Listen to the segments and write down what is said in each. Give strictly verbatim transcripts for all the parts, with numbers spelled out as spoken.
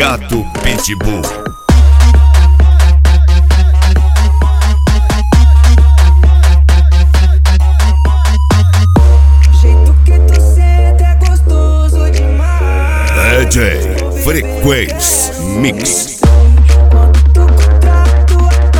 Gato Pitbull. Jeito que tu senta é gostoso demais. D J Frequência Mix. Quando tu contrato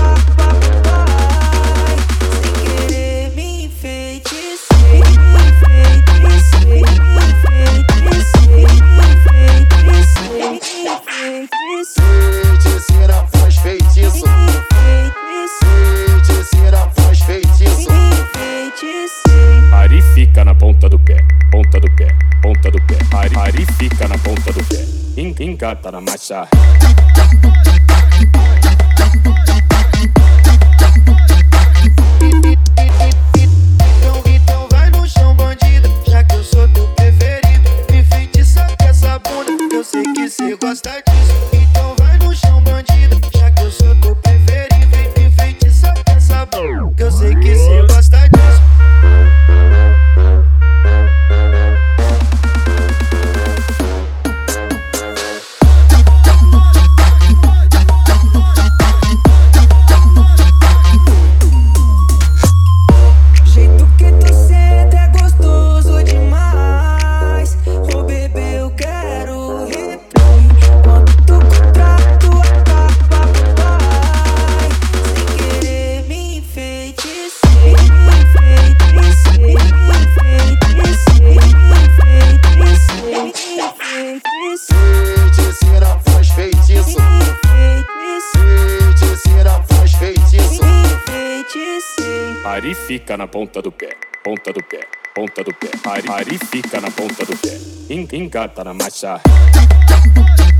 sem querer me enfeitiçei, me enfeitiçei, me enfeitiçei, me enfeitiçei, me enfeitiçei. Feiticeira faz feitiço. Feiticeira faz feitiço. Ari fica na ponta do pé, ponta do pé, ponta do pé. Ari, Ari fica na ponta do pé, en, engata na marcha. Então, então vai no chão, bandida, já que eu sou teu preferido. Me feitiça com essa bunda, eu sei que cê gosta disso. Então vai no chão, bandida, já que eu sou teu preferido. Me feitiça com essa bunda, eu sei que cê gosta disso. Jeito que tu senta é gostoso demais. Ô bebê, eu quero replay. Quando tu contrato sem querer me enfeitiçei, me enfeitiçei, me enfeitiçei, me enfeitiçei, me enfeitiçei. Feiticeira faz feitiço. Feiticeira faz feitiço. Ari fica na ponta do pé, ponta do pé, ponta do pé. Ari, Ari fica na ponta do pé, en, engata na marcha.